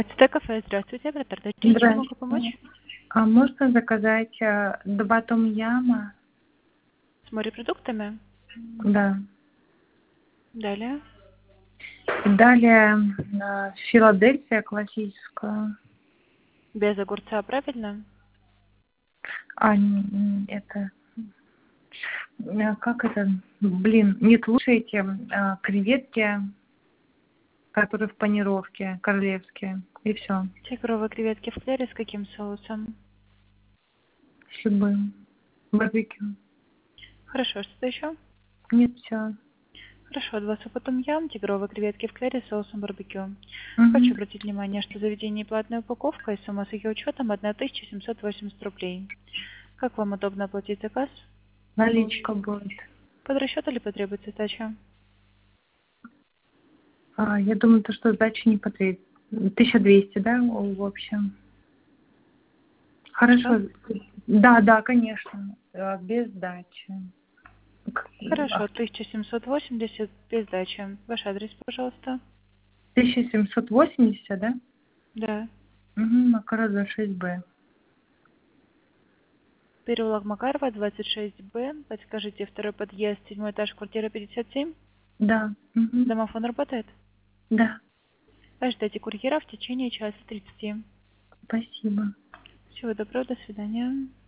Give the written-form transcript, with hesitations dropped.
Это кафе. Здравствуйте, оператор. Чем могу помочь? Здравствуйте. А можно заказать 2 том-яма? С морепродуктами? Да. Далее. И далее Филадельфия классическая. Без огурца, правильно? Это... Как это? Блин, нет, лучше эти креветки, которые в панировке, королевские. И все. Тигровые креветки в клере с каким соусом? С любым. Барбекю. Хорошо, что-то еще? Нет, все. Хорошо, 2 супа том-ям, тигровые креветки в клере с соусом барбекю. Хочу Угу. обратить внимание, что заведение платная упаковка и сумма с ее учетом 1780 рублей. Как вам удобно оплатить заказ? Наличка будет. Под расчет или потребуется сдача? Я думаю, то, что сдачи не потребуется. 1200, да, в общем? Что? Хорошо. Да, конечно. Без сдачи. Хорошо, 1780 без сдачи. Ваш адрес, пожалуйста. 1780, да? Да. Угу, Макарова 6Б. Переулок Макарова, 26Б. Подскажите, второй подъезд, 7 этаж, квартира 57. Да. Угу. Домофон работает? Да. Ожидайте курьера в течение часа 30. Спасибо. Всего доброго, до свидания.